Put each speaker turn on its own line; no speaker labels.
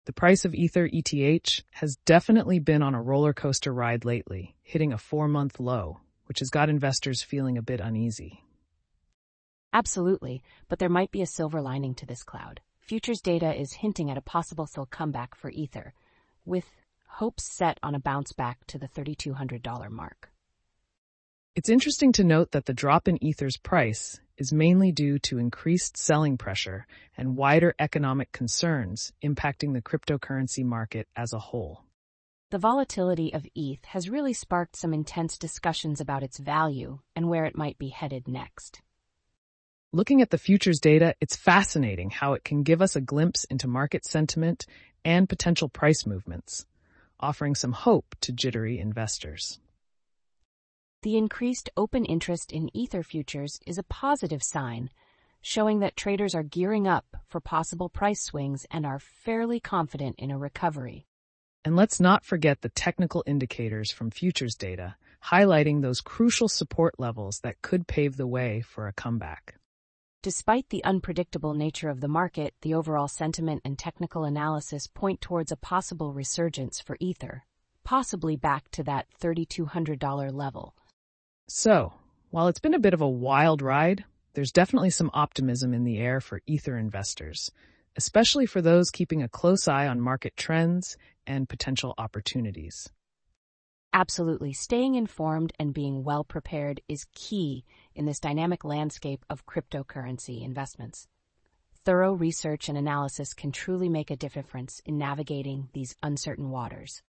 The price of Ether ETH has definitely been on a roller coaster ride lately, hitting a 4-month low, which has got investors feeling a bit uneasy.
Absolutely, but there might be a silver lining to this cloud. Futures data is hinting at a possible comeback for Ether, with hopes set on a bounce back to the $3,200 mark.
It's interesting to note that the drop in Ether's price is mainly due to increased selling pressure and wider economic concerns impacting the cryptocurrency market as a whole.
The volatility of ETH has really sparked some intense discussions about its value and where it might be headed next.
Looking at the futures data, it's fascinating how it can give us a glimpse into market sentiment and potential price movements, offering some hope to jittery investors.
The increased open interest in Ether futures is a positive sign, showing that traders are gearing up for possible price swings and are fairly confident in a recovery.
And let's not forget the technical indicators from futures data, highlighting those crucial support levels that could pave the way for a comeback.
Despite the unpredictable nature of the market, the overall sentiment and technical analysis point towards a possible resurgence for Ether, possibly back to that $3,200 level.
So, while it's been a bit of a wild ride, there's definitely some optimism in the air for Ether investors, especially for those keeping a close eye on market trends and potential opportunities.
Absolutely. Staying informed and being well prepared is key in this dynamic landscape of cryptocurrency investments. Thorough research and analysis can truly make a difference in navigating these uncertain waters.